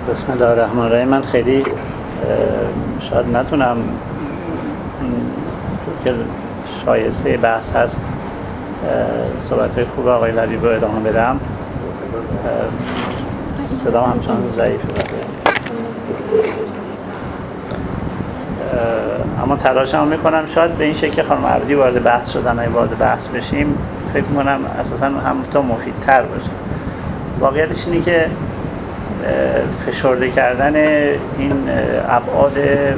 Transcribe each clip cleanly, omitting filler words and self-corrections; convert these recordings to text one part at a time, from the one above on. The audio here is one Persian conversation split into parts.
بسم الله الرحمن الرحیم. من خیلی شاید نتونم که شایسته بحث هست صحبت‌های خوب آقای لبیب رو ادامه بدم. صدا همچنان ضعیفه، اما تلاشم میکنم شاید به این شکل خانم عبدی وارد بحث شدن و وارد بحث بشیم فکر میکنم اساسا هم تا مفیدتر باشه. واقعیتش اینه که فشرده کردن این ابعاد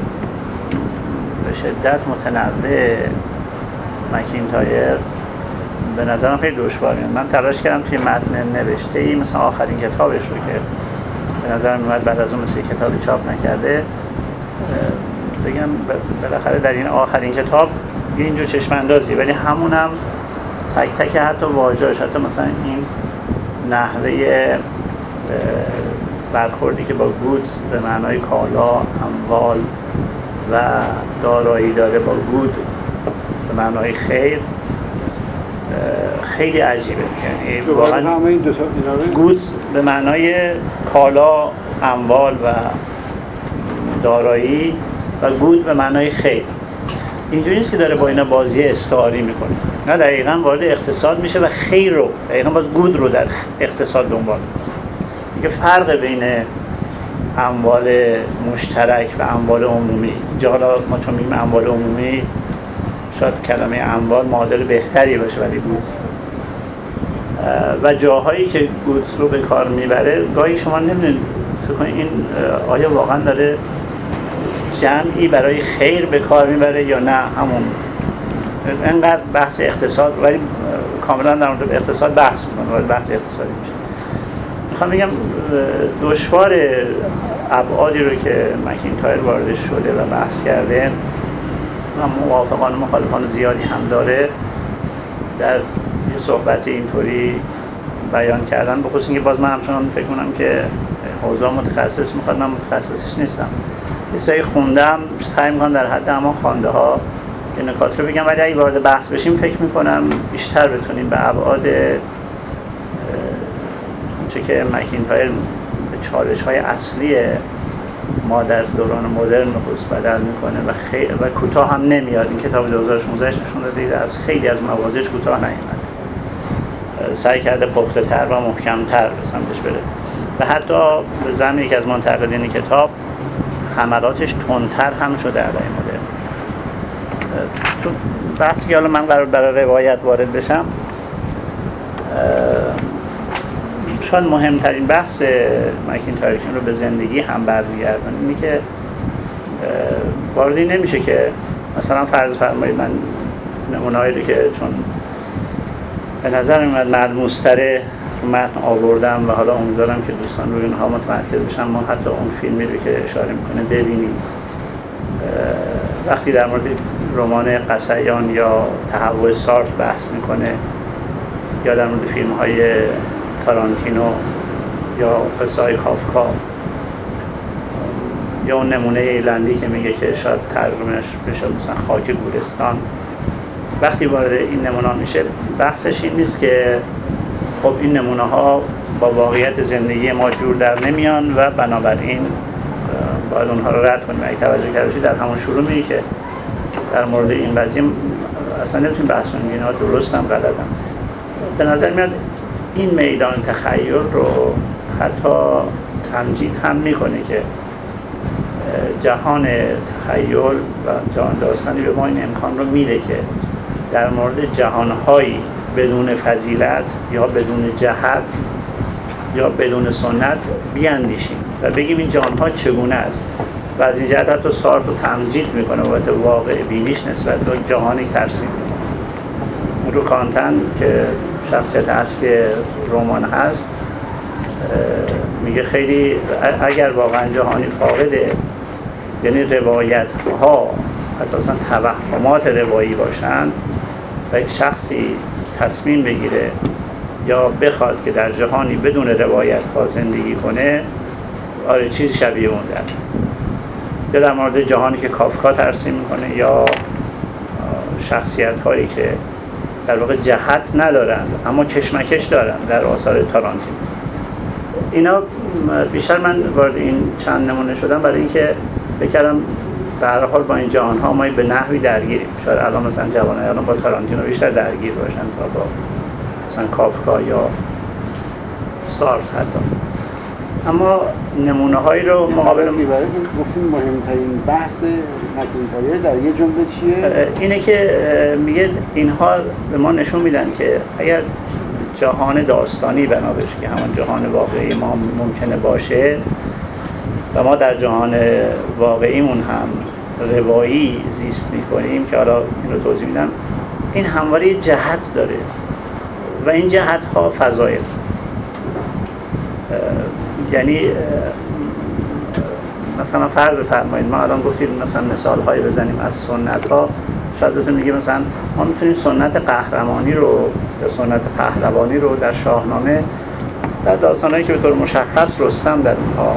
به شدت متنوع مکینتایر به نظرم خیلی دشواره. من تلاش کردم توی متن نوشته‌ای مثلا آخرین کتابش رو که به نظرم اومد بعد از اون مثل کتابی چاپ نکرده بگم بالاخره در این آخرین کتاب اینجور چشم اندازی، ولی همونم تک تک حتی واژه‌اش، حتی مثلا این نحوه برخوردی که با گودز به معنای کالا، اموال و دارایی داره با گود به معنای خیر خیلی عجیبه. یعنی واقعا گودز به معنای کالا، اموال و دارایی و گود به معنای خیر. اینجوری نیست که داره با اینا بازی استعاری میکنه، نه، دقیقاً وارد اقتصاد میشه و خیر رو دقیقاً باز گود رو در اقتصاد دنبال میکنه. یه فرق بین اموال مشترک و اموال عمومی. اینجا حالا ما چون میگیم اموال عمومی شاید کلمه اموال معادل بهتری باشه، ولی گودز و جاهایی که گودز رو به کار میبره گاهی شما نمیدونید این آیا واقعا داره جمعی برای خیر به کار میبره یا نه همون انقدر بحث اقتصاد، ولی کاملا در مورد اقتصاد بحث میکنه، وارد بحث اقتصادی میشه. میخوام بگم دشوار ابعادی رو که مکینتایر وارد شده و بحث کرده و موافقان و مخالفان زیادی هم داره در یه صحبت اینطوری بیان کردن، به خصوص اینکه باز من همچنان فکر کنم که حوزه متخصص میخواد، من متخصصش نیستم. یه سری خوندم، سعی میکنم در حد اما خوانده ها یه نکات رو بگم، ولی اگه وارد بحث بشیم فکر میکنم بیشتر بتونیم به ابعاد چه که مکینتایر به چالش های اصلی ما در دوران مدرن خصوص بدل میکنه و کوتاه هم نمیاد. این کتاب 2016 نشون داده از خیلی از مواضعش کوتاه نیامد، سعی کرده پخته تر و محکم تر به سمتش بره و حتی به زمینی یکی از منتقدین کتاب حملاتش تندتر هم شده علیه مدرن. تو بحثی که حالا من قرار برای روایت وارد بشم، شاید مهمترین بحث مکینتایر رو به زندگی هم برمیگردن. اینی که واردی نمیشه که مثلا فرض فرمایید من نمونه‌ای رو که چون به نظر میاد ملموس‌تره متن آوردم و حالا امیدوارم که دوستان روی اینها متمرکز بشن، ما حتی اون فیلمی رو که اشاره میکنه ببینیم. وقتی در مورد رمان قصیان یا تهوع سارتر بحث میکنه یا در مورد فیلم‌های تارانتینو یا قصه‌های کافکا یا اون نمونه ایرلندی که میگه که شاید ترجمهش بشه مثلا خاک گورستان، وقتی وارد این نمونه میشه بحثش این نیست که خب این نمونه ها با واقعیت زندگی ما جور در نمیان و بنابراین باید اونها رو رد کنیم. اگه توجه کرده باشید در همون شروع میگه که در مورد این قضیه اصلا نمیتونیم بحث کنیم، اینا درست هم غلط هم. به نظر میاد این میدان تخیل رو حتی تمجید هم میکنه که جهان تخیل و جهان داستانی به ما این امکان رو میده که در مورد جهانهایی بدون فضیلت یا بدون جهت یا بدون سنت بیاندیشیم و بگیم این جهانها چگونه است و از این جهت حتی سارتر رو تمجید میکنه و واقع بینیش نسبت به جهانی ترسیم میکنه. رو کانتن که شخصیت اصلی رمان هست میگه خیلی اگر واقعا جهانی فاقده، یعنی روایت ها اساسا توهمات روایی باشند و یک شخصی تصمیم بگیره یا بخواد که در جهانی بدون روایت ها زندگی کنه، آره چیز شبیه اون در یا در مورد جهانی که کافکا ترسیم میکنه یا شخصیت هایی که در واقع جهت ندارند اما کشمکش دارند در آثار تارانتینو. اینا بیشتر من وارد این چند نمونه شدم برای اینکه بکردم به هر حال با این جهان‌ها ما به نحوی درگیریم. شاید الان مثلا جوانای الان با تارانتینو بیشتر درگیر باشن تا با مثلا کافکا یا سارتر حتی. اما نمونه‌هایی رو مقابل گفتیم مهمترین بحث مکینتایر در یه جمله چیه؟ اینه که میگه اینها به ما نشون میدن که اگر جهان داستانی بنا بشه که همان جهان واقعی ما ممکنه باشه و ما در جهان واقعیمون هم روایی زیست میکنیم که حالا این رو توضیح میدم، این همواره جهت داره و این جهت ها فضایل. یعنی مثلا فرض فرمایید ما الان گفتیم مثلا مثال هایی بزنیم از سنت ها، شاید بهتون میگه مثلا ما میتونیم سنت قهرمانی رو یا سنت پهلوانی رو در شاهنامه در داستانهایی که به طور مشخص رستم در اونها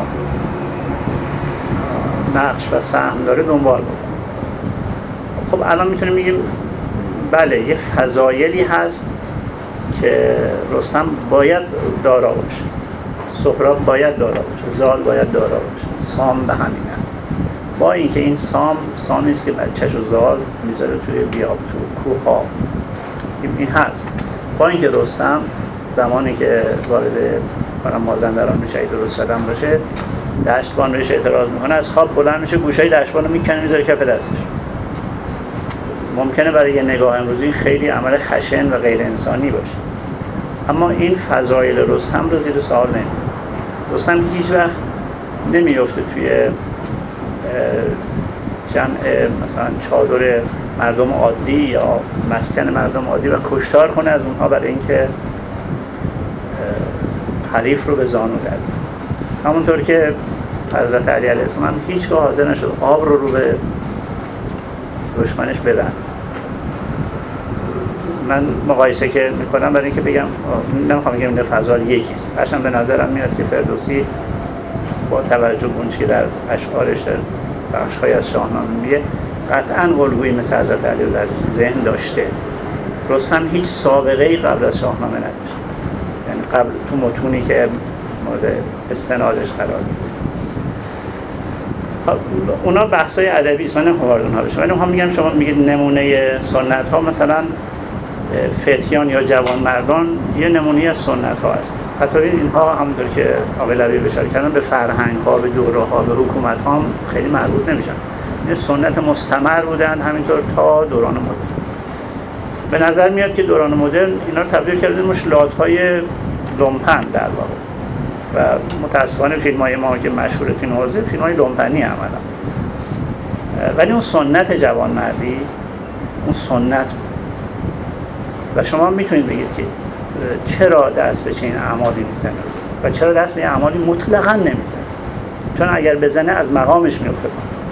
نقش و سهم داره دنبال بکنیم. خب الان میتونیم بگیم بله یه فضایلی هست که رستم باید دارا باشه، سهراب باید دارا باشه، زال باید دارا باشه، سام به همینه. با اینکه این سامی است که بچه‌ش و زال میذاره توی بیاب تو کوه، این هست. با اینکه رستم زمانی که وارد مازندران میشه درست شدن باشه، دشتبان بهش اعتراض میکنه، از خواب بلند میشه گوشای دشتبان رو میکنه میذاره کف دستش. ممکنه برای یه نگاه امروزی خیلی عمل خشن و غیر انسانی باشه، اما این فضایل رستم رو زیر سوال نمیبره. رستم هیچ وقت نمیفته توی جمع مثلا چادر مردم عادی یا مسکن مردم عادی و کشتار کنه از اونها برای اینکه حریف رو به زانو در بیاره. همونطور که حضرت علی علیه السلام هیچگاه حاضر نشد آب رو به دشمنش ببند. من مقایسه که میکنم برای اینکه بگم نمیخوام بگم این فضایل یکیست. قشنگ به نظرم میاد که فردوسی با توجه به اونچه که در اشعارش در بخش‌های از شاهنامه میگه قطعاً الگویی مثل حضرت علی رو در ذهن داشته. رستم هیچ سابقه‌ای قبل از شاهنامه نداشت، یعنی قبل تو متونی که مورد استنادش قرار می‌گیره. اونا بحث‌های ادبی است، من نمی‌خوام وارد اونها بشم. من میگم شما میگید نمونه سنت‌ها مثلا فتیان یا جوانمردان یه نمونه از سنت‌ها هست. حتی اینها همونطور که آقای لبیب اشاره کردن به فرهنگ‌ها، به دوره‌ها، به حکومت‌ها هم خیلی مربوط نمیشن. این سنت مستمر بودن همینطور تا دوران مدرن. به نظر میاد که دوران مدرن اینا رو تبدیل کردن مشکلات‌های لومپن در واقع. و متأسفانه فیلم‌های ما که مشهور تو این حوزه فیلم‌های لومپنی عملاً. ولی اون سنت جوانمردی، اون سنت و شما میتونید بگید که چرا دست به چنین اعمالی میزنه و چرا دست به اعمالی مطلقاً نمیزنه، چون اگر بزنه از مقامش میفته.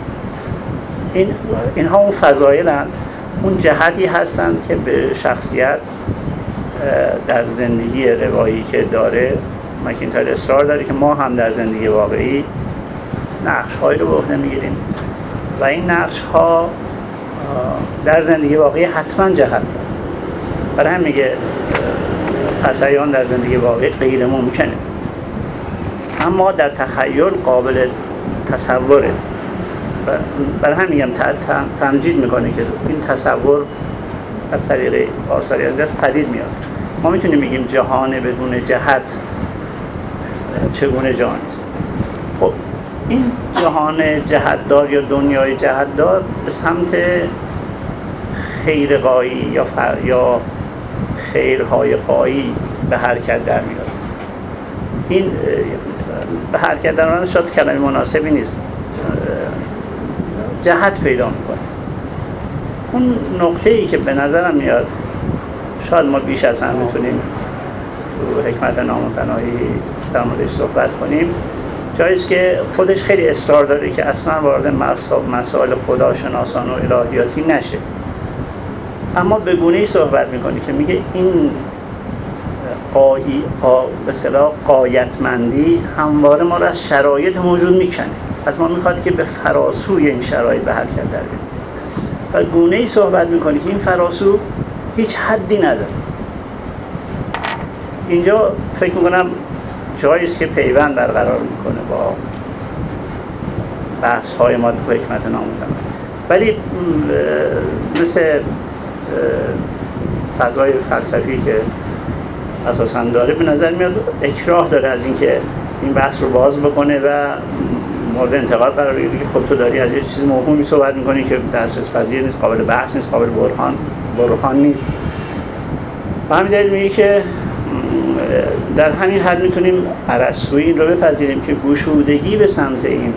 اینها اون فضایلن، اون جهتی هستند که به شخصیت در زندگی روایی که داره مکینتایر اصرار داره که ما هم در زندگی واقعی نقش‌هایی رو به عهده میگیریم و این نقش‌ها در زندگی واقعی حتما جهت داره. برای هم میگه حسیان در زندگی واقعی غیر ممکنه، اما در تخیل قابل تصوره. برای هم میگم تمجید میکنه که این تصور از طریق آثاری از دست پدید میاد. ما میتونیم بگیم جهان بدون جهت چگونه جهانی است. خب این جهان جهتدار یا دنیای جهتدار به سمت خیرقایی یا خیرهای قایی به حرکت در میاد. این به حرکت در میاد شاید کلمه مناسبی نیست، جهت پیدا میکنه. اون نقطه‌ای که به نظرم میاد شاید ما بیش از هم میتونیم تو حکمت نامتناهی در موردش صحبت کنیم، جاییست که خودش خیلی اصرار داره که اصلا وارد مسائل خداشناسان و الهیاتی نشه، اما به گونه‌ای صحبت میکنه که میگه این به اصطلاح غایتمندی همواره ما را از شرایط موجود میکنه، از ما میخواد که به فراسوی این شرایط به حرکت در بیاییم و گونه‌ای صحبت میکنه که این فراسو هیچ حدی نداره. اینجا فکر میکنم جایی است که پیوند برقرار میکنه با بحث های ما تو حکمت نامتمم، ولی مثل فضای فلسفی که اساساً داره، به نظر میاد اکراه داره از اینکه این بحث رو باز بکنه و مورد انتقاد قرار بگیره که خب تو داری از یه چیز موهومی صحبت میکنی که دسترس پذیر نیست، قابل بحث نیست، قابل برهان نیست. و همین دلیل میگه که در همین حد میتونیم ارسطویی این رو بپذیریم که گشودگی به سمت این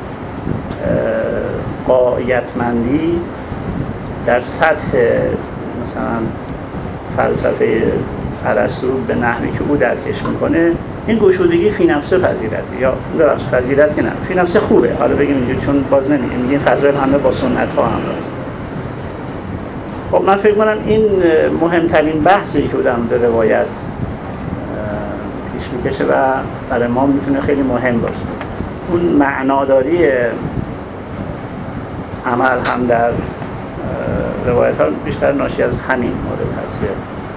غایتمندی در سطح مثلا فلسفه ارسطو به نحوی که او درکش میکنه، این گشودگی فی نفسه فضیلته، یا ببخشید فضیلت که نه، فی نفسه خوبه. حالا بگیم اینجوری چون باز نمیگیم، میگیم فضایل همه با سنت ها هم راست. خب من فکر کنم این مهمترین بحثی که بودم به روایت پیش میکشه و برای ما میتونه خیلی مهم باشه. اون معناداری عمل هم در روایت ها بیشتر ناشی از همین مورد هست که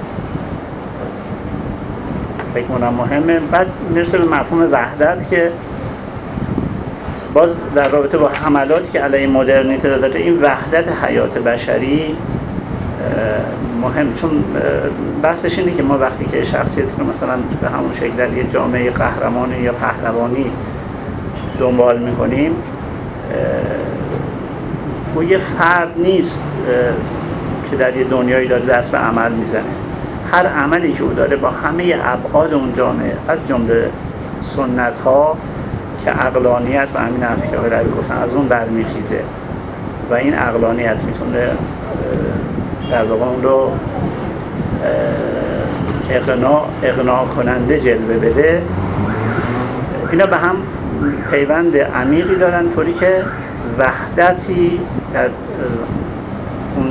فکر کنم مهمه. بعد میرسه به مفهوم وحدت که باز در رابطه با حملاتی که علیه مدرنیته داره، این وحدت حیات بشری مهم، چون بحثش اینه که ما وقتی که شخصیتی رو مثلا به همون شکل در یه جامعه قهرمانی یا پهلوانی دنبال میکنیم، او یه فرد نیست که در یه دنیایی داره دست به عمل میزنه. هر عملی که او داره با همه ابعاد اون جامعه، از جمله سنت ها که عقلانیت و همین حرفی که آقای گفتن از اون برمیخیزه و این عقلانیت میتونه در واقع اون رو اقناع کننده جلوه بده. اینا به هم پیوند عمیقی دارن، طوری که وحدتی در اون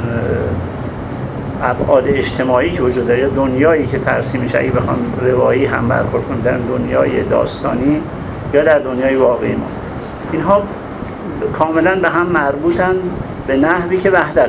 ابعاد اجتماعی که وجود داره، دنیایی که ترسیم میشه، اگه بخوام روایی هم برخورد کنیم در دنیای داستانی یا در دنیای واقعی ما، اینها کاملا به هم مربوطن به نحوی که وحدت،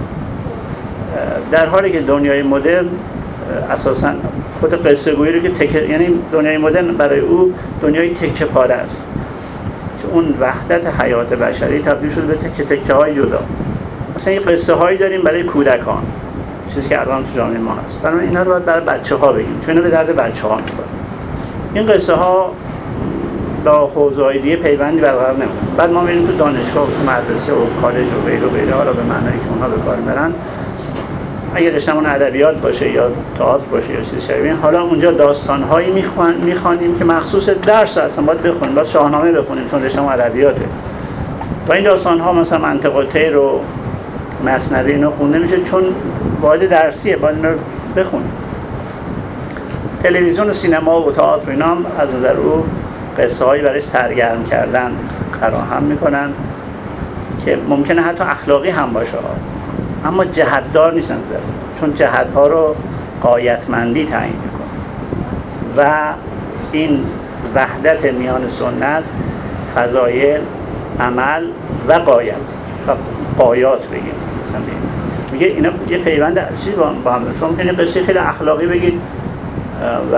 در حالی که دنیای مدرن اساساً خود قصه گویی رو که یعنی دنیای مدرن برای او دنیای تکه پاره است که اون وحدت حیات بشری تبدیل شده به تکه های جدا. مثلا این قصه هایی داریم برای کودکان، چیزی که الان تو جامعه ما هست، برای اینا رو باید برای بچه ها بگیم چون اینا به درد بچه ها میخوره. این قصه ها با حوزه‌های دیگه پیوندی برقرار نمی‌کنه. بعد ما میریم تو دانشگاه و تو مدرسه و کالج و غیره، حالا به معنایی که اونها به کار میبرن، اگه رشته‌مون ادبیات باشه یا تئاتر باشه یا چیز شبیه، حالا اونجا داستان‌هایی می‌خوانیم که مخصوص درس اصلا باید بخونیم، باید شاهنامه بخونیم چون رشته‌مون ادبیاته. و این داستان‌ها مثلا منطق و طیر و مثنوی اینا خونده میشه چون باید درسیه، باید اینا رو بخونیم. تلویزیون و سینما و تئاتر اینا هم از نظر او قصه‌هایی برای سرگرم کردن فراهم می‌کنن که ممکنه حتی اخلاقی هم باشه، اما جهت‌دار نیستن، چون جهت‌ها رو غایتمندی تعیین می‌کنه و این وحدت میان سنت، فضایل، عمل و غایت و غایات بگیم، مثلا میگه اینا یه پیوند چیزی با هم داره. شما ممکنه قصه خیلی اخلاقی بگید و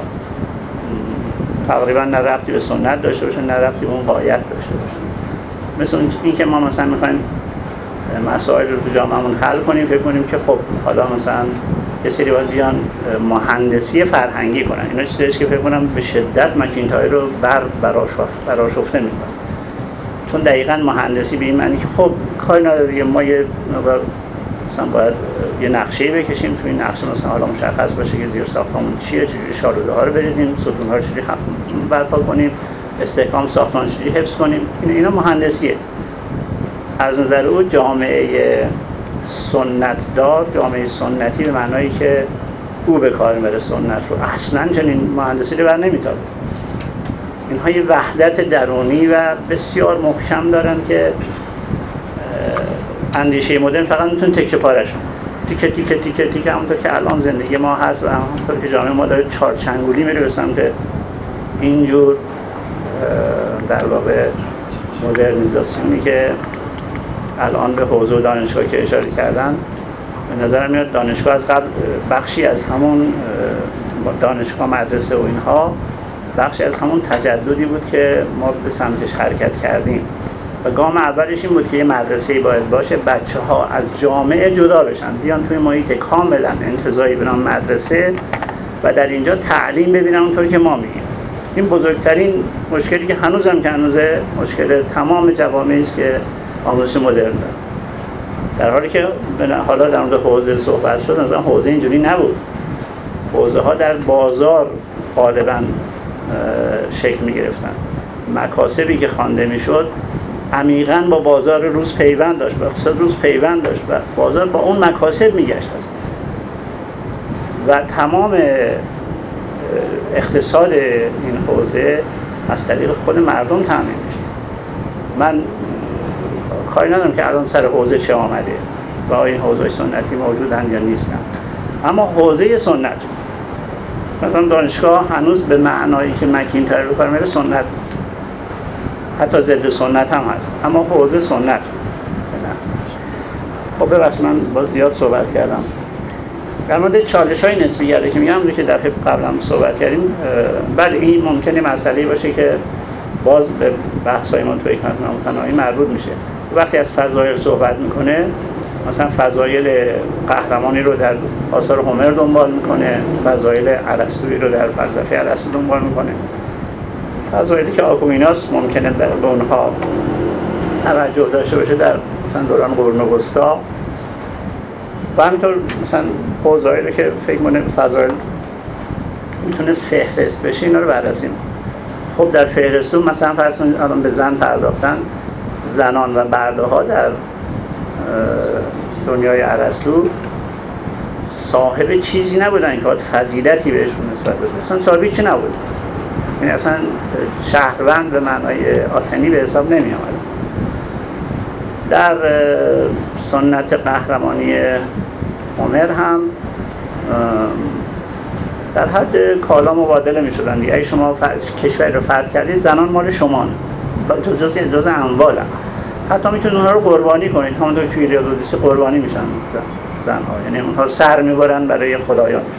تقریبا نه ربطی به سنت داشته باشه نه ربطی به اون غایت داشته باشه. مثل این که ما مثلا می‌خوایم مسائل رو تو جامعهمون حل کنیم، فکر کنیم که خب حالا مثلا یه سری باید بیان مهندسی فرهنگی کنن. اینا چیزیه که فکر کنم به شدت مکینتایر رو برآشفته می‌کنه، چون دقیقاً مهندسی به این معنی که خب کاری نداره ما یه مثلا باید یه نقشه‌ای بکشیم، تو این نقشه مثلا حالا مشخص باشه که زیر ساختمون چیه، چجوری شالوده‌ها رو بریزیم، ستون‌ها رو چجوری برپا کنیم، استحکام ساختمان چجوری حفظ کنیم. اینا مهندسیه. از نظر او جامعه سنت‌دار، جامعه سنتی به معنایی که او به کار می‌بره سنت رو، اصلاً چنین مهندسی رو بر نمی‌تابه. اینها یه وحدت درونی و بسیار محکم دارن که اندیشه مدرن فقط میتونه تکه پارش تیکه تیکه تیکه تیکه همونطور که الان زندگی ما هست و همونطور که جامعه ما داره چارچنگولی میره به سمت اینجور در واقع مدرنیزاسیونی که الان به حوزه و دانشگاه که اشاره کردن. به نظر میاد دانشگاه از قبل بخشی از همون دانشگاه، مدرسه و اینها بخشی از همون تجددی بود که ما به سمتش حرکت کردیم و گام اولش این بود که یه مدرسه‌ای باید باشه، بچه‌ها از جامعه جدا بشن، بیان توی محیط کاملا انتزاعی به نام مدرسه و در اینجا تعلیم ببینن اونطوری که ما میگیم. این بزرگترین مشکلی که هنوزم که هنوزه مشکل تمام جوامعی است که آموزش مدرن داره. در حالی که حالا در مورد حوزه صحبت شد، مثلا حوزه اینجوری نبود. حوزه ها در بازار غالبا شکل می گرفتن. مکاسبی که خوانده می شد عمیقاً با بازار روز پیوند داشت، با اقتصاد روز پیوند داشت و بازار با اون مکاسب می گشت و تمام اقتصاد این حوزه از طریق خود مردم تامین میشه. من کاری ندارم که الان سر حوزه چه آمده و این حوزه سنتی موجودن یا نیستن، اما حوزه سنت مثلا دانشگاه هنوز به معنایی که مکینتایر رو کار میره سنت نیست، حتی ضد سنت هم هست، اما حوزه سنت. خب ببخشید من باز زیاد صحبت کردم. در مورد چالش‌های نسبی‌گرایی که میگم که دفعه قبلا صحبت کردیم، بله این ممکنه مسئله‌ای باشه که باز به بحث‌های ما تو حکمت نامتناهی مربوط میشه. وقتی از فضایل صحبت میکنه، مثلا فضایل قهرمانی رو در آثار هومر دنبال میکنه، فضایل ارسطویی رو در فلسفه ارسطو دنبال میکنه، فضایلی که آکویناس ممکنه به اونها توجه داشته باشه در مثلا دوران قرون وسطا، و همینطور مثلا فضایلی که فکر کنه فضایل میتونست فهرست بشه، اینا رو بررسی میکنه. خب در فهرستون مثلا فرض کنید الان به زن پرداختن، زنان و برده‌ها در دنیای ارسطو صاحب چیزی نبودن که فضیلتی بهشون نسبت بده، اصلا صاحب چی نبود، یعنی اصلا شهروند به معنای آتنی به حساب نمی آمد. در سنت قهرمانی هومر هم در حد کالا مبادله می شدن دیگه. اگه شما کشوری رو فتح کردید، زنان مال شما جز اموال هم. حتی میتونید اونها رو قربانی کنید، همونطور که توی ایلیاد قربانی میشن زنها، یعنی اونها رو سر میبرن برای خدایانش.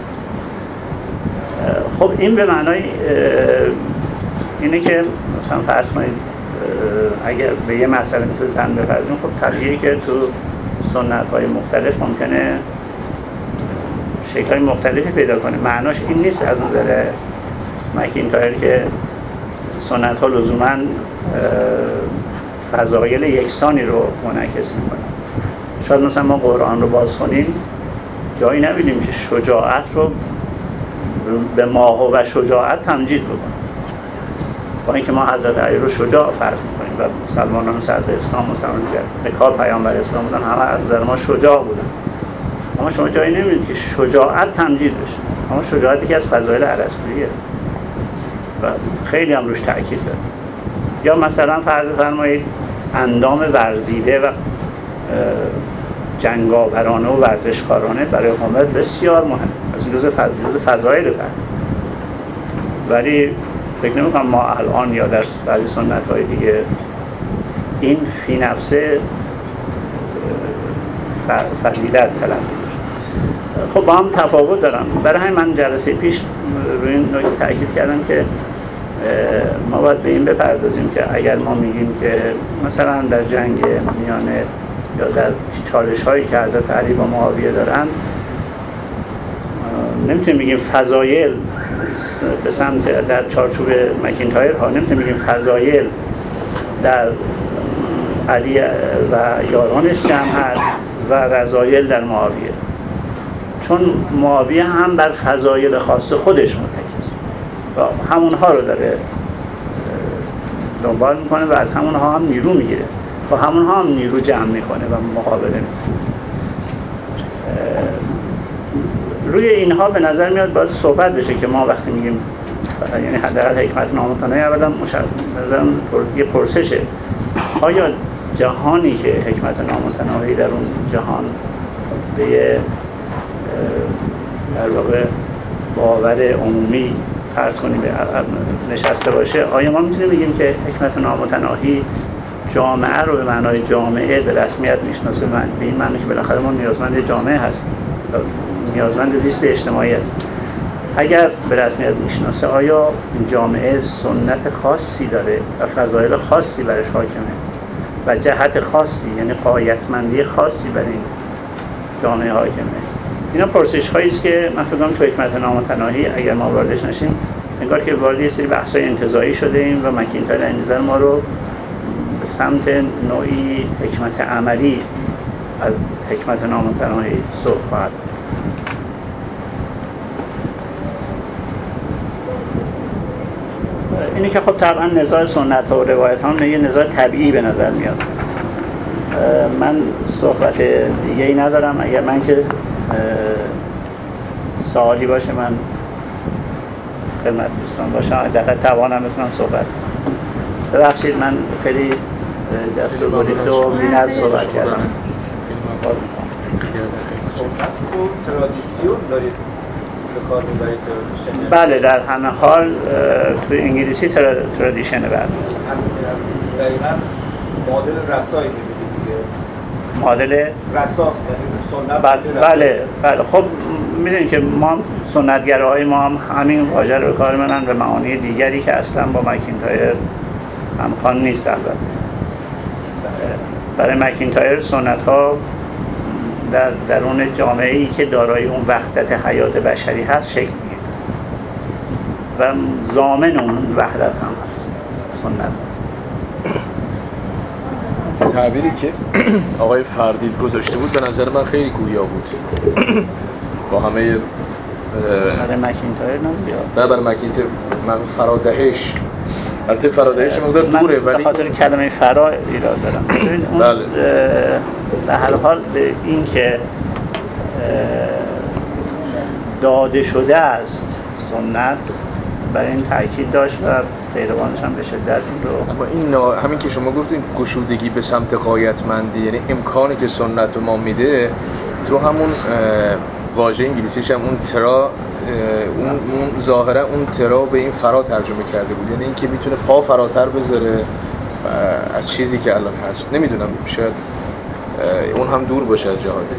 خب این به معنای اینه که مثلا فرض کنید اگر به یه مسئله مثل زن بپردازیم، خب طبیعیه که تو سنت‌های مختلف ممکنه شکل‌های مختلفی پیدا کنه. معناش این نیست از نظر مکینتایر که سنت‌ها لزوماً فضایل یکسانی رو منعکس می‌کنه. شاید مثلا ما قرآن رو باز کنیم جایی نبینیم که شجاعت رو به ماهو و شجاعت تمجید بکنیم، با اینکه ما حضرت علی رو شجاع فرض می‌کنیم و مسلمانان صدر اسلام مسلمان دیگر به کار پیامبر اسلام بودن، همه از نظر ما شجاع بودن، اما شما جایی نمی‌بینید که شجاعت تمجید بشه. اما شجاعت یکی از فضایل ارسطوییه و خیلی هم روش تاکید داره. یا مثلا فرض فرمایید اندام ورزیده و جنگاورانه و ورزشکارانه برای هومر بسیار مهم، از جزء فضایل فرد. ولی فکر نمی‌کنم ما الان یا در بعضی سنت‌های دیگه این فی نفسه فضیلت تلقی بشه. خب با هم تفاوت دارم. برای همین من جلسه پیش روی این نکته تاکید کردم که ما باید به این بپردازیم که اگر ما میگیم که مثلا در جنگ میانه یا در چالش‌هایی که حضرت علی با معاویه دارن، نمیتونیم بگیم فضایل به سمت در چارچوب مکینتایر ها نمیتونیم بگیم فضایل در علی و یارانش جمع هست و رذایل در معاویه، چون معاویه هم بر فضایل خاص خودش متکیست و همونها رو داره دنبال میکنه و از همونها هم نیرو میگیره و همونها هم نیرو جمع میکنه و مقابله میکنه. روی اینها به نظر میاد باید صحبت بشه که ما وقتی میگیم، یعنی حداقل حکمت نامتناهی اولا مثلا یه پرسشه، آیا جهانی که حکمت نامتناهی در اون جهان به یه در واقع باور عمومی فرض کنیم نشسته باشه، آیا ما میتونیم بگیم که حکمت نامتناهی جامعه رو به معنای جامعه به رسمیت میشناسه؟ به این معنی که بالاخره ما نیازمند جامعه هستیم، نیازمند زیست اجتماعی هستیم. اگر به رسمیت میشناسه آیا این جامعه سنت خاصی داره و فضایل خاصی برش حاکمه و جهت خاصی، یعنی غایتمندی خاصی برای این جامعه حاکمه. اینا پرسش هایی است که من فکر کنم تو حکمت نامتناهی اگر ما واردش نشیم انگار که وارد یه سری بحث‌های انتزاعی شده ایم و مکینتایر در نظر ما رو به سمت نوعی حکمت عملی از حکمت نامتناهی سوق خواهد. اینی که خب طبعا نزاع سنت و روایت هم یه نزاع طبیعی به نظر میاد. من صحبت دیگه ای ندارم. اگر من که سوالی باشه من خدمت دوستان باشم، دقیقا توانم بتونم صحبت. ببخشید من خیلی دستور بودید و بی‌نظم صحبت کردم. سنت و ترادیسیون دارید به کار می‌برید؟ بله در همه حال توی انگلیسی ترادیشنه. بله دقیقاً معادل رسایی می‌بینید دیگه. معادل رساست یعنی سنت. بله خب میدونید که ما سنتگراهای ما هم همین واژه رو به کار می‌برن و معانی دیگری که اصلا با مکینتایر همخوان نیست. البته برای مکینتایر سنت‌ها در درون جامعه‌ای که دارای اون وحدت حیات بشری هست شکل می‌گیره و ضامن اون وحدت هم هست سنت. تعبیری که آقای فردید گذاشته بود به نظر من خیلی گویا بود با همه برای مکینتایر نزیاد. نه برای مکینتایر من فرادهش البته فرادهش مقدار دوره ولی به خاطر کلمه فرا ایراد دارم. ببین اون بله. به هر حال به این که داده شده است سنت برای این تاکید داشت و پیروانش هم به شدت این رو. اما این همین که شما گفتین گشودگی به سمت غایتمندی، یعنی امکانی که سنت به ما میده، تو همون واژه انگلیسیش هم اون ترا اون ظاهرا اون ترا به این فرا ترجمه کرده بود، یعنی اینکه میتونه پا فراتر بذاره از چیزی که الان هست. نمیدونم شاید اون هم دور باشه از جهاده.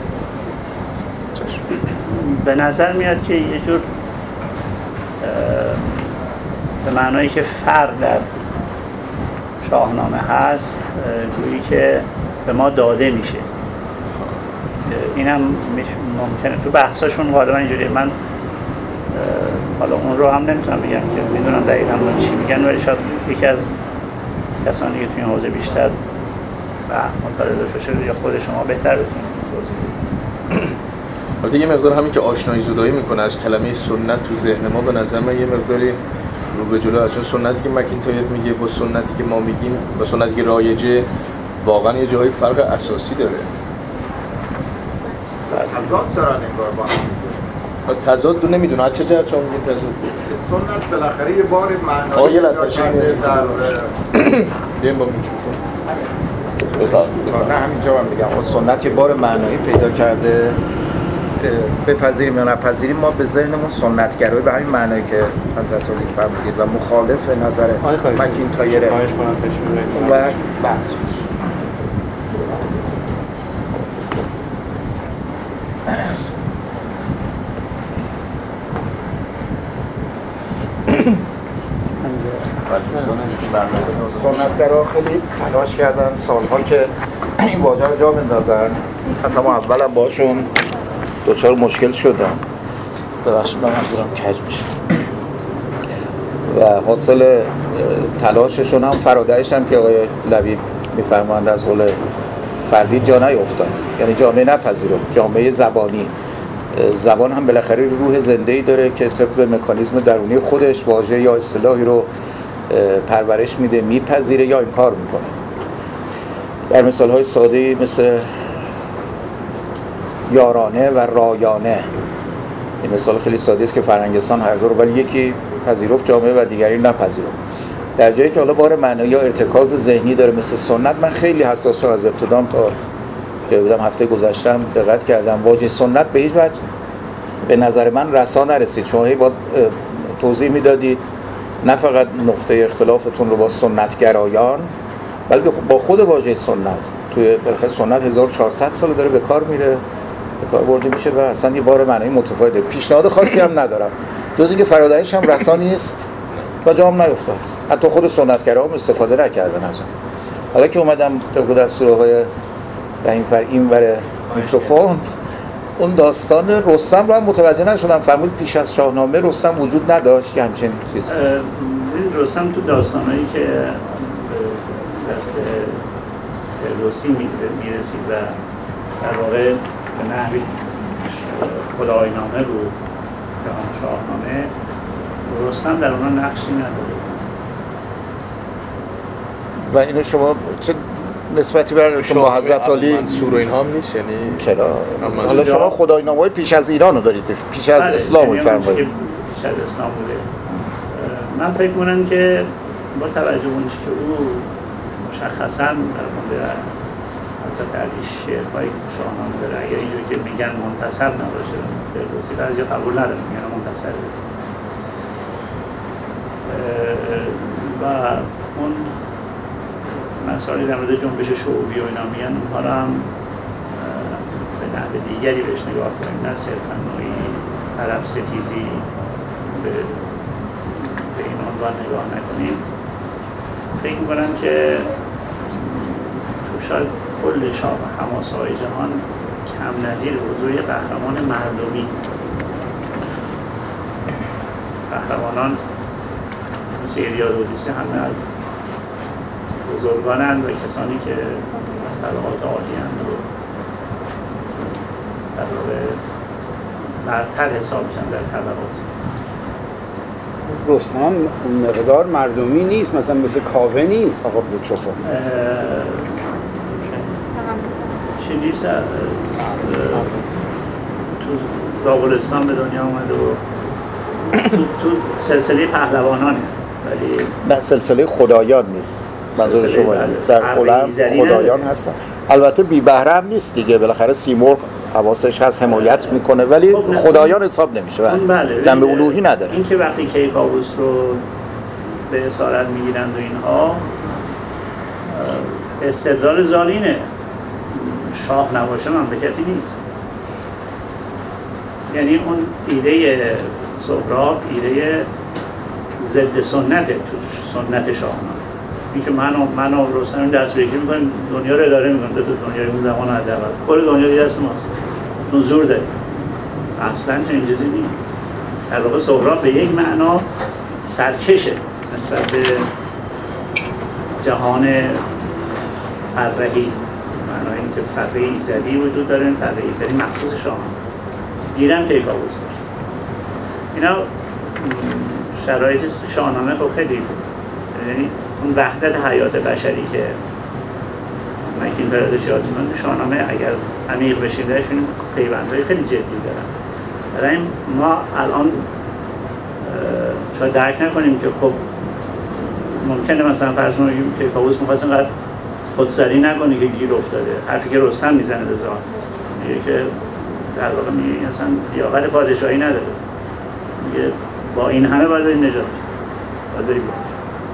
به نظر میاد که یه جور به معنایی که فرق در شاهنامه هست گویی که به ما داده میشه. اینم ممکنه تو بحثاشون غالبا اینجوریه. من حالا اون رو هم نمیتونم بگم که میدونم دقیقاً چی میگن، ولی شاید یکی از کسانی که توی این حوزه بیشتر مطالعه داشته باشه یا خود شما بهتر بتونید توضیح بدید. البته یه مقدار همین که آشنایی زدایی میکنه از کلمه سنت تو ذهن ما، به نظر من یه مقداری رو به جلو از سنتی که مکینتایر میگه با سنتی که ما میگیم، با سنتی که رایجه، واقعا یه جایی فرق اساسی داره. تضاد دارن انگار با هم. تضاد رو نمیدونم از چه جهت شما میگین تضاد؟ سنت بالاخره یه بار معنایی یه لحظه در بیایم با میکروفون. نه همینجا من میگم سنت یه بار معنایی پیدا کرده، بپذیریم یا نپذیریم ما به ذهنمون سنتگرایی به همین معنایی که حضرت علی فرمودید و مخالف نظر مکینتایر و سنتگرا خیلی تلاش کردن سالها که این واژه رو جا بندازن. از همون اول هم باشون دوچار مشکل شدن. ببخشید من منظورم کج میشه و حاصل تلاششون هم فرادهش هم که آقای لبیب میفرمایند از قول فردی جا نیفتاد، یعنی جامعه نپذیرفت، جامعه زبانی. زبان هم بالاخره روح زنده‌ای داره که طبق مکانیزم درونی خودش واژه یا اصطلاحی رو پرورش میده، میپذیره یا انکار میکنه. در مثال‌های ساده‌ای مثل یارانه و رایانه، این مثال خیلی ساده است که فرنگستان هر دو رو، ولی یکی پذیرفت جامعه و دیگری نپذیرفت. در جایی که حالا بار معنایی یا ارتکاز ذهنی داره مثل سنت، من خیلی حساسم از ابتدام تا که بودم هفته گذشتم دقت کردم واژه سنت به هیچ وجه به نظر من رسا نرسید. شما هی باید توضیح میدادید نه فقط نقطه اختلافتون رو با سنتگرایان، بلکه با خود واژه سنت. توی بالاخره سنت 1400 سال داره به کار میره به کار برده میشه و اصلا یه بار معنی متفاوته. پیشنهاد خاصی هم ندارم جز اینکه فرادعیش هم رسانی است و جا هم نیفتاد. حتی خود سنتگرا هم استفاده نکردن از اون. حالا که اومدم طبق دستور آقای رحیم‌فر این ور میکروفون، اون داستان رستم رو هم متوجه نشدم. فرمود پیش از شاهنامه رستم وجود نداشت یا همچین چیز؟ رستم تو داستانایی که دست فردوسی میرسید و در واقع به نحوی خداینامه رو جهان شاهنامه، رستم در اونها نقشی نداره. و اینو شما چه نسبتی براتون با حضرت علی منصور و اینها هم نیست؟ یعنی چرا؟ حالا شما خداینامه‌های پیش از ایران رو دارید، پیش از اسلام رو فرمایید. پیش از اسلام بوده. من فکر می‌کنم که با توجه به اون که او مشخصاً در مورد حضرت علی شعرهای شاهنامه داره، اگر اینجوری که میگن منتسب نباشه فردوسی، بعضی قبول ندارن میگن منتسبه. و اون مسائلی در مورد جنبش شعوبی و اینا میگن، اونها رو هم به نحو دیگری بهش نگاه کنیم، نه صرفاً نوعی عرب ستیزی به این عنوان نگاه نکنیم. فکر میکنم که تو شاید کل شاه و حماسه‌های جهان کم نظیر حضور قهرمان مردمی. قهرمانان مثل ایلیاد و اودیسه همه از بزرگانند و کسانی که از طبقات عالی‌اند و در واقع برتر حساب میشن در طبقات. رستم اون مقدار مردمی نیست، مثلا مثل کاوه نیست. آقا میکروفون چی نیست؟ تو زابلستان به دنیا اومده و تو سلسله پهلوانانه، ولی نه سلسله خدایان نیست. منظور شما در عالم خدایان هستن. البته بی بهره هم نیست دیگه، بالاخره سیمرغ حواسش هست، حمایت میکنه، ولی خدایان حساب نمیشه. بله. جنبه الوهی نداره. این که وقتی کیکاووس رو به اسارت میگیرند و اینها، استدلال زالینه. شاه نباشه مملکتی نیست. یعنی اون ایده سهراب ایده ضد سنته، تو سنت شاهنامه. این که من و رستم دست به یکی میکنیم، دنیا رو اداره میکنیم، دو دنیا اون زمان از اول کل دنیا دست ماست، اون زور داریم. اصلا چنین چیزی نیست. در واقع سهراب به یک معنا سرکشه نسبت به جهان فرهی. معنای این که فره ایزدی وجود داره، فره ایزدی مخصوص شاهنامه. گیرم کیکاووس اینا شرایط شاهنامه خب خیلی، یعنی اون وحدت حیات بشری که مکین پردشیات می‌کنه تو شاهنامه اگر عمیق بشیم درش می‌بینیم پیوندهای خیلی جدی دارن. برای ما الان شاید درک نکنیم که خب ممکنه مثلا فرض کنیم که کیکاووس می‌خواست اینقدر خودسری نکنه که گیر افتاده. حرفی که رستم میزنه به ذات میگه که در واقع میگه اصلا لیاقت پادشاهی نداره. میگه با این همه باید داری نجات باید داری باید.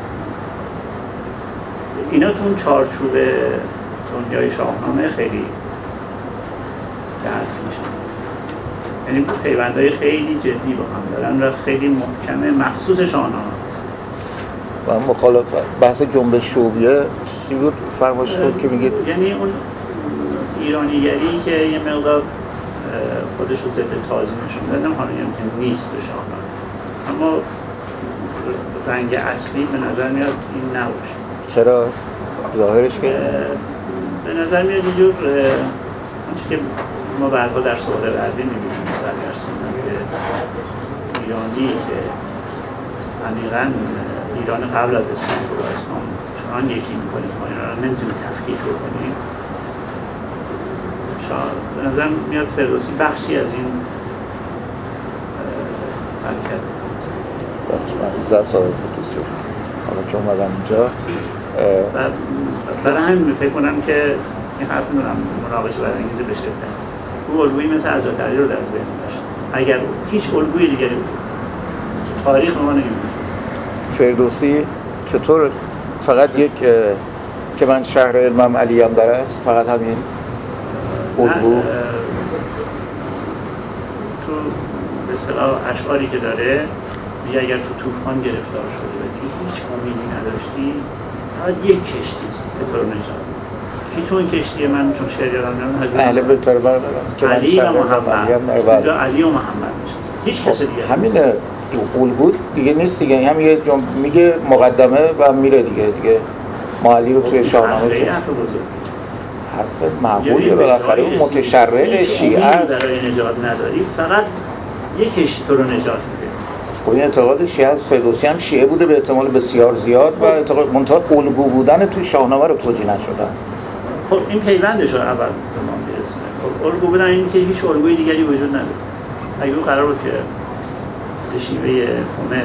اینا تو اون چارچوب دنیای شاهنامه خیلی درک میشن. یعنی پیوندهای خیلی جدی با هم دارن و خیلی محکمه، مخصوص شاهنامه هست. و مخالف بحث جنبش شعوبیه چی بود فرمایش بود که میگید؟ یعنی اون ایرانیگری که یه مقدار خودش رو ضد تازی نشون دادم، حالا که نیست به شاهنامه، اما رنگ اصلی به نظر میاد این نباشه. چرا؟ ظاهرش که؟ به نظر میاد یه جور آنچه که ما بعدها در سوال بعدی میبینیم در سنت ایرانی که عمیقاً ایران قبل از اسلام و اسلام چنان یکی میکنیم ما اینا رو نمیتونیم تفکیک بکنیم. به نظر میاد فردوسی بخشی از این حرکت من 18 سال فردوسی حالا که اومدم اینجا برای همین فکر کنم که این حرف میدونم مناقشه برانگیزه بشه. او الگویی مثل حضرت علی رو در ذهن داشت. اگر هیچ الگوی دیگری بود تاریخ ما نمی‌دونه. فردوسی چطور فقط یک که من شهر علمم علی هم در است، فقط همین الگو؟ اصطلاح اشعاری که داره میگه اگر تو طوفان گرفتار شده و دیگه هیچ امیدی نداشتی، فقط یک کشتی است که تو رو نجات میده. کی تو این کشتی؟ من چون شعر یادم نمیاد اهل بیت علی و محمد. اینجا علی و محمد نشسته، هیچ کس دیگه همینه. الگو دیگه نیست دیگه، هم یه میگه مقدمه و میره دیگه معلی رو توی شاهنامه حرف معقولیه بالاخره اون متشرع شیعه است. برای نجات نداری، فقط یک کشتی تو رو نجات میده. خب این اعتقاد شیعه است. فردوسی هم شیعه بوده به احتمال بسیار زیاد و اعتقاد منتها الگو بودن توی شاهنامه رو توجیه نشدن. خب این پیوندش رو اول به ما میرسونه. خب الگو بودن این که هیچ الگوی دیگری وجود نداره. اگه قرار بود که به شیوه هومر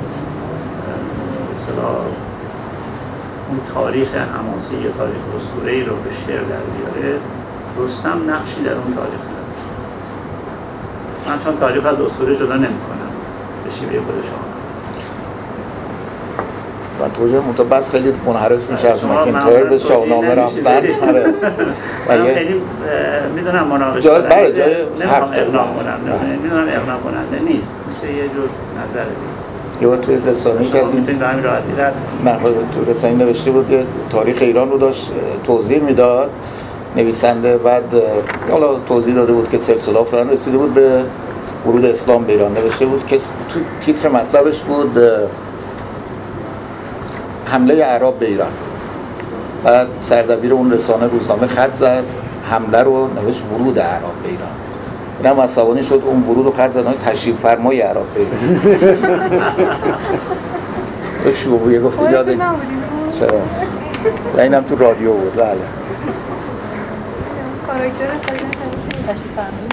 مثلا اون تاریخ حماسی یا تاریخ اسطوره‌ای رو به شعر در بیاره، رستم نقشی در اون تاریخ نداره. من چون تاریخ از اسطوره جدا نمی‌کنم به شیوه خودشان. و توجه متبس خیلی منحرف میشه از مکینتایر به شاهنامه رفتن. من خیلی میدونم مناقشه جای حرف اقناع کنم، میدونم اقناع کننده نیست، مثل یه جور نظر دیگه. یه بار توی رسانه‌ای کردیم، توی رسانه‌ای نوشته بود یه تاریخ ایران رو داشت توضیح میداد نویسنده، بعد حالا توضیح داده بود که سلسله فلان رسیده بود به ورود اسلام به ایران. نوشته بود که تو تیتر مطلبش بود حمله اعراب به ایران. بعد سردبیر اون رسانه روزنامه خط زد، حمله رو نوشت ورود اعراب به ایران. اینم عصبانی شد، اون ورود رو خط زد تشریف فرمای اعراب به ایران. به شوبویه گفته یاده چرا؟ و اینم تو رادیو بود. بله کاراکترش خیلی تشریف فرمایی